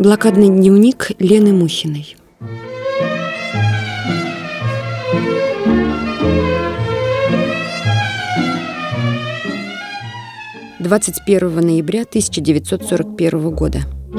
Блокадный дневник Лены Мухиной. «21 ноября 1941 года.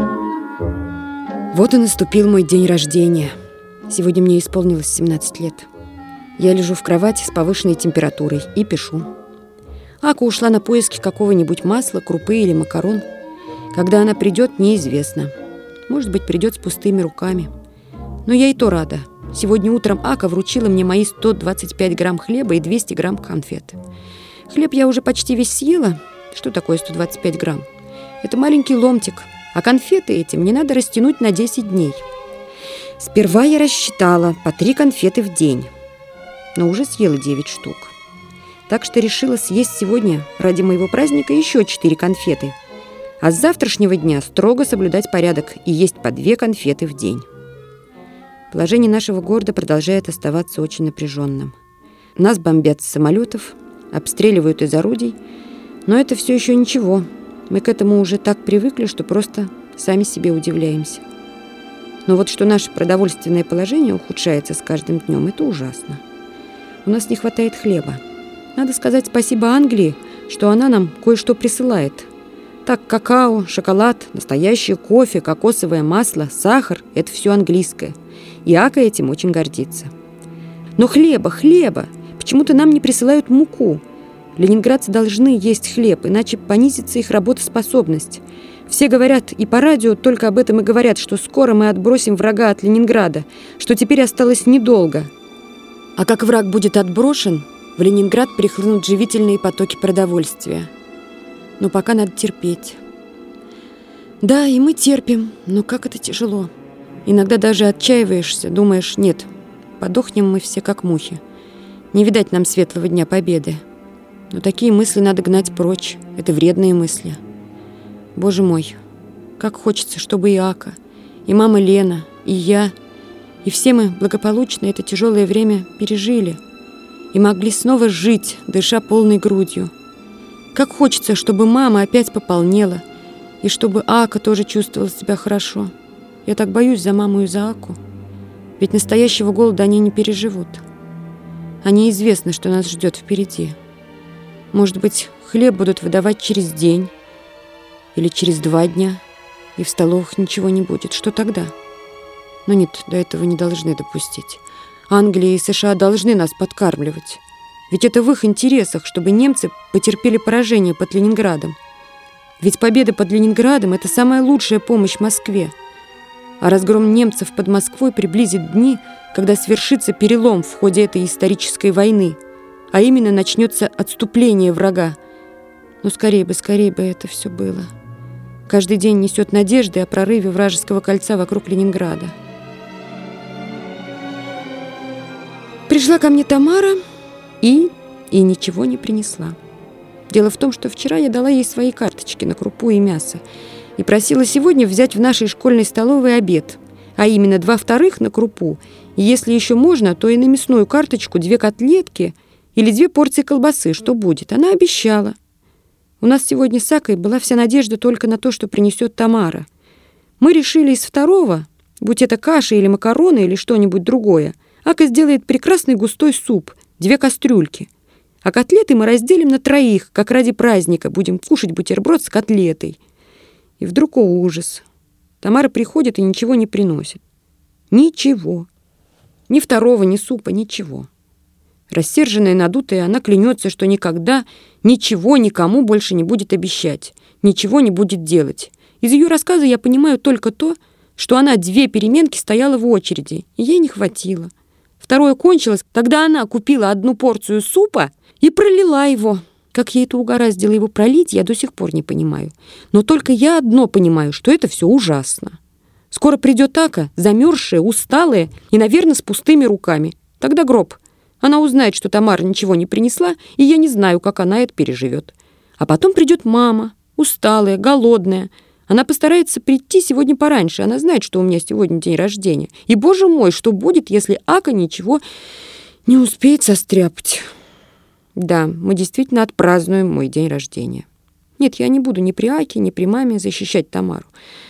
Вот и наступил мой день рождения. Сегодня мне исполнилось 17 лет. Я лежу в кровати с повышенной температурой и пишу. Ака ушла на поиски какого-нибудь масла, крупы или макарон. Когда она придет, неизвестно. Может быть, придет с пустыми руками. Но я и то рада. Сегодня утром Ака вручила мне мои 125 грамм хлеба и 200 грамм конфет. Хлеб я уже почти весь съела. Что такое 125 грамм? Это маленький ломтик. А конфеты эти мне надо растянуть на 10 дней. Сперва я рассчитала по 3 конфеты в день. Но уже съела 9 штук. Так что решила съесть сегодня ради моего праздника еще 4 конфеты. А с завтрашнего дня строго соблюдать порядок и есть по 2 конфеты в день. Положение нашего города продолжает оставаться очень напряженным. Нас бомбят с самолетов, обстреливают из орудий, но это все еще ничего. Мы к этому уже так привыкли, что просто сами себе удивляемся. Но вот что наше продовольственное положение ухудшается с каждым днем, это ужасно. У нас не хватает хлеба. Надо сказать спасибо Англии, что она нам кое-что присылает. Так, какао, шоколад, настоящий кофе, кокосовое масло, сахар – это все английское. И Ака этим очень гордится. Но хлеба! Почему-то нам не присылают муку. Ленинградцы должны есть хлеб, иначе понизится их работоспособность. Все говорят, и по радио только об этом и говорят, что скоро мы отбросим врага от Ленинграда, что теперь осталось недолго. А как враг будет отброшен, в Ленинград прихлынут живительные потоки продовольствия. Но пока надо терпеть. Да, и мы терпим, но как это тяжело. Иногда даже отчаиваешься, думаешь, нет, подохнем мы все как мухи. Не видать нам светлого дня победы. Но такие мысли надо гнать прочь. Это вредные мысли. Боже мой, как хочется, чтобы и Ака, и мама Лена, и я, и все мы благополучно это тяжелое время пережили и могли снова жить, дыша полной грудью. Как хочется, чтобы мама опять пополнела, и чтобы Ака тоже чувствовала себя хорошо. Я так боюсь за маму и за Аку. Ведь настоящего голода они не переживут. А неизвестно, что нас ждет впереди. Может быть, хлеб будут выдавать через день или через 2 дня, и в столовых ничего не будет. Что тогда? Но нет, до этого не должны допустить. Англия и США должны нас подкармливать. Ведь это в их интересах, чтобы немцы потерпели поражение под Ленинградом. Ведь победа под Ленинградом – это самая лучшая помощь Москве. А разгром немцев под Москвой приблизит дни, когда свершится перелом в ходе этой исторической войны, а именно начнется отступление врага. Но скорее бы это все было. Каждый день несет надежды о прорыве вражеского кольца вокруг Ленинграда. Пришла ко мне Тамара и ничего не принесла. Дело в том, что вчера я дала ей свои карточки на крупу и мясо и просила сегодня взять в нашей школьной столовой обед, а именно 2/2 на крупу, и если еще можно, то и на мясную карточку 2 котлетки или 2 порции колбасы, что будет. Она обещала. У нас сегодня с Акой была вся надежда только на то, что принесет Тамара. Мы решили из 2, будь это каша или макароны или что-нибудь другое, Ака сделает прекрасный густой суп, 2 кастрюльки. А котлеты мы разделим на 3, как ради праздника будем кушать бутерброд с котлетой. И вдруг, о ужас, Тамара приходит и ничего не приносит. Ничего. Ни 2, ни супа, ничего. Рассерженная, надутая, она клянется, что никогда ничего никому больше не будет обещать, ничего не будет делать. Из ее рассказа я понимаю только то, что она 2 переменки стояла в очереди, и ей не хватило. 2 кончилось, тогда она купила 1 порцию супа и пролила его. Как ей это угораздило его пролить, я до сих пор не понимаю. Но только я одно понимаю, что это все ужасно. Скоро придет Ака, замерзшая, усталая и, наверное, с пустыми руками. Тогда гроб. Она узнает, что Тамара ничего не принесла, и я не знаю, как она это переживет. А потом придет мама, усталая, голодная. Она постарается прийти сегодня пораньше. Она знает, что у меня сегодня день рождения. И, боже мой, что будет, если Ака ничего не успеет состряпать? Да, мы действительно отпразднуем мой день рождения. Нет, я не буду ни при Аке, ни при маме защищать Тамару.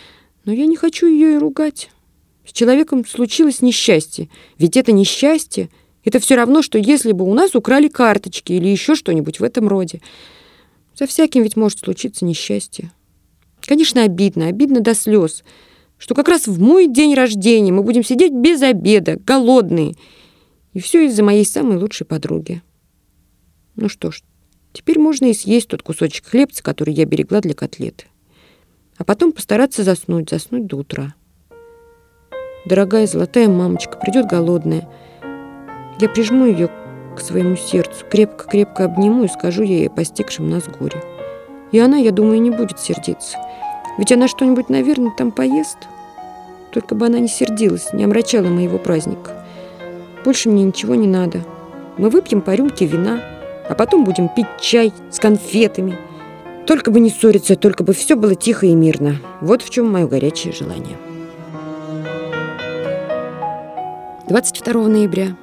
Но я не хочу ее и ругать. С человеком случилось несчастье. Ведь это несчастье. Это все равно, что если бы у нас украли карточки или еще что-нибудь в этом роде. За всяким ведь может случиться несчастье. Конечно, обидно до слез, что как раз в мой день рождения мы будем сидеть без обеда, голодные. И все из-за моей самой лучшей подруги. Ну что ж, теперь можно и съесть тот кусочек хлебца, который я берегла для котлеты. А потом постараться заснуть до утра. Дорогая золотая мамочка придет голодная. Я прижму ее к своему сердцу, крепко-крепко обниму и скажу ей о постигшем нас горе. И она, я думаю, не будет сердиться. Ведь она что-нибудь, наверное, там поест. Только бы она не сердилась, не омрачала моего праздника. Больше мне ничего не надо. Мы выпьем по рюмке вина, а потом будем пить чай с конфетами. Только бы не ссориться, только бы все было тихо и мирно. Вот в чем мое горячее желание. 22 ноября.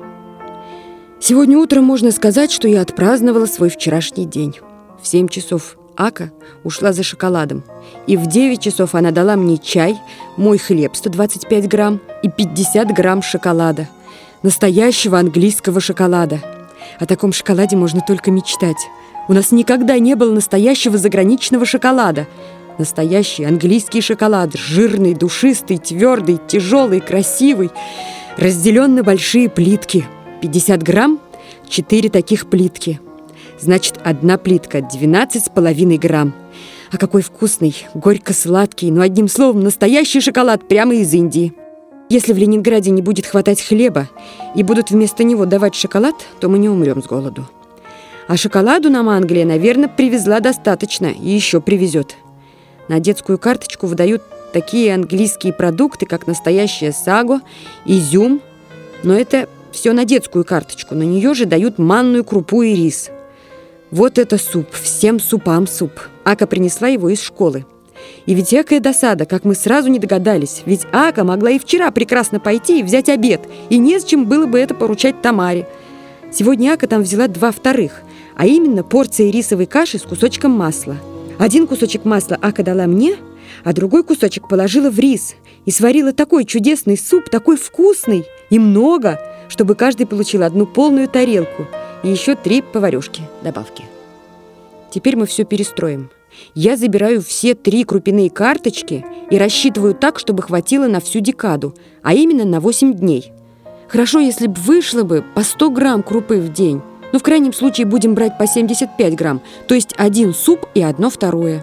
Сегодня утром можно сказать, что я отпраздновала свой вчерашний день. В 7 часов Ака ушла за шоколадом. И в 9 часов она дала мне чай, мой хлеб 125 грамм и 50 грамм шоколада. Настоящего английского шоколада. О таком шоколаде можно только мечтать. У нас никогда не было настоящего заграничного шоколада. Настоящий английский шоколад. Жирный, душистый, твердый, тяжелый, красивый. Разделен на большие плитки. 50 грамм, 4 таких плитки. Значит, одна плитка 12,5 грамм. А какой вкусный, горько-сладкий, но одним словом, настоящий шоколад прямо из Индии. Если в Ленинграде не будет хватать хлеба и будут вместо него давать шоколад, то мы не умрем с голоду. А шоколаду нам Англия, наверное, привезла достаточно и еще привезет. На детскую карточку выдают такие английские продукты, как настоящее саго, изюм. Но это все на детскую карточку. На нее же дают манную крупу и рис. Вот это суп, всем супам суп. Ака принесла его из школы. И ведь экая досада, как мы сразу не догадались. Ведь Ака могла и вчера прекрасно пойти и взять обед. И незачем было бы это поручать Тамаре. Сегодня Ака там взяла 2 вторых, а именно порция рисовой каши с кусочком масла. Один кусочек масла Ака дала мне, а другой кусочек положила в рис. И сварила такой чудесный суп, такой вкусный и много, чтобы каждый получил 1 полную тарелку и еще 3 поварёшки добавки. Теперь мы все перестроим. Я забираю все 3 крупяные карточки и рассчитываю так, чтобы хватило на всю декаду, а именно на 8 дней. Хорошо, если бы вышло бы по 100 грамм крупы в день. Но в крайнем случае будем брать по 75 грамм, то есть 1 суп и 1 второе.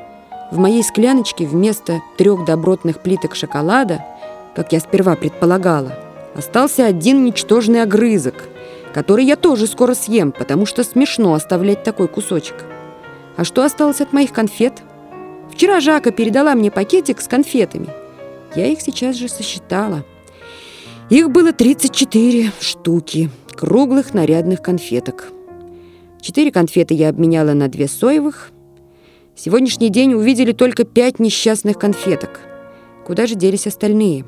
В моей скляночке вместо 3 добротных плиток шоколада, как я сперва предполагала, остался 1 ничтожный огрызок, который я тоже скоро съем, потому что смешно оставлять такой кусочек. А что осталось от моих конфет? Вчера Жака передала мне пакетик с конфетами. Я их сейчас же сосчитала. Их было 34 штуки круглых нарядных конфеток. 4 конфеты я обменяла на 2 соевых. Сегодняшний день увидели только 5 несчастных конфеток. Куда же делись остальные?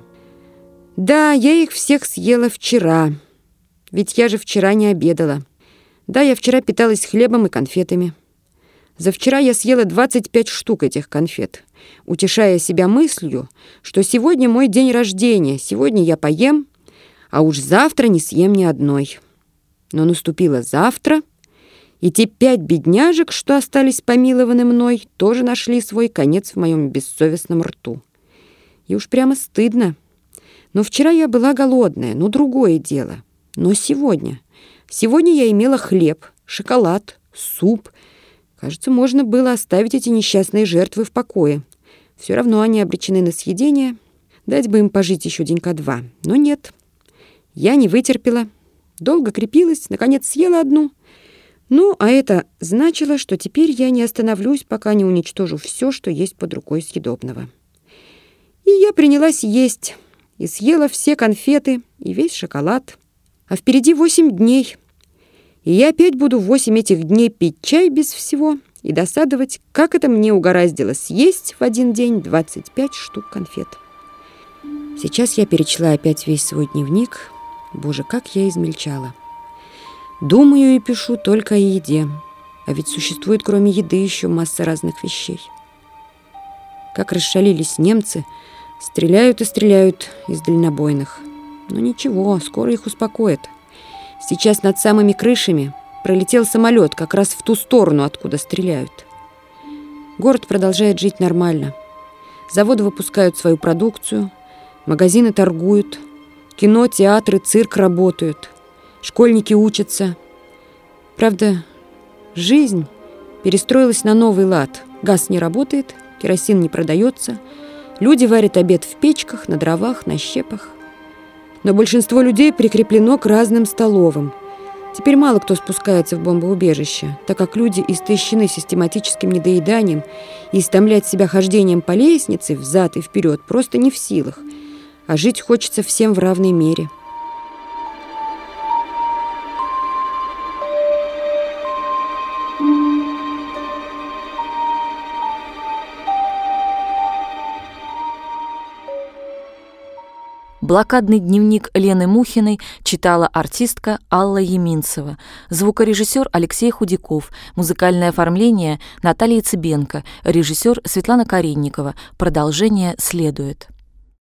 Да, я их всех съела вчера. Ведь я же вчера не обедала. Да, я вчера питалась хлебом и конфетами. За вчера я съела 25 штук этих конфет, утешая себя мыслью, что сегодня мой день рождения, сегодня я поем, а уж завтра не съем ни одной. Но наступило завтра, и те 5 бедняжек, что остались помилованы мной, тоже нашли свой конец в моем бессовестном рту. И уж прямо стыдно. Но вчера я была голодная, но другое дело. Но сегодня я имела хлеб, шоколад, суп. Кажется, можно было оставить эти несчастные жертвы в покое. Все равно они обречены на съедение. Дать бы им пожить еще денька 2. Но нет. Я не вытерпела. Долго крепилась, наконец съела 1. Ну, а это значило, что теперь я не остановлюсь, пока не уничтожу все, что есть под рукой съедобного. И я принялась есть. И съела все конфеты и весь шоколад. А впереди 8 дней. И я опять буду 8 этих дней пить чай без всего и досадовать, как это мне угораздило съесть в один день 25 штук конфет. Сейчас я перечла опять весь свой дневник. Боже, как я измельчала. Думаю и пишу только о еде. А ведь существует кроме еды еще масса разных вещей. как расшалились немцы, стреляют и стреляют из дальнобойных. Но ничего, скоро их успокоят. Сейчас над самыми крышами пролетел самолет как раз в ту сторону, откуда стреляют. Город продолжает жить нормально. Заводы выпускают свою продукцию, магазины торгуют, кино, театры, цирк работают, школьники учатся. Правда, жизнь перестроилась на новый лад. Газ не работает, керосин не продается, люди варят обед в печках, на дровах, на щепах. Но большинство людей прикреплено к разным столовым. Теперь мало кто спускается в бомбоубежище, так как люди истощены систематическим недоеданием и истомлять себя хождением по лестнице взад и вперед просто не в силах, а жить хочется всем в равной мере. «Блокадный дневник» Лены Мухиной читала артистка Алла Еминцева, звукорежиссер Алексей Худяков, музыкальное оформление Наталья Цыбенко, режиссер Светлана Каренникова. Продолжение следует.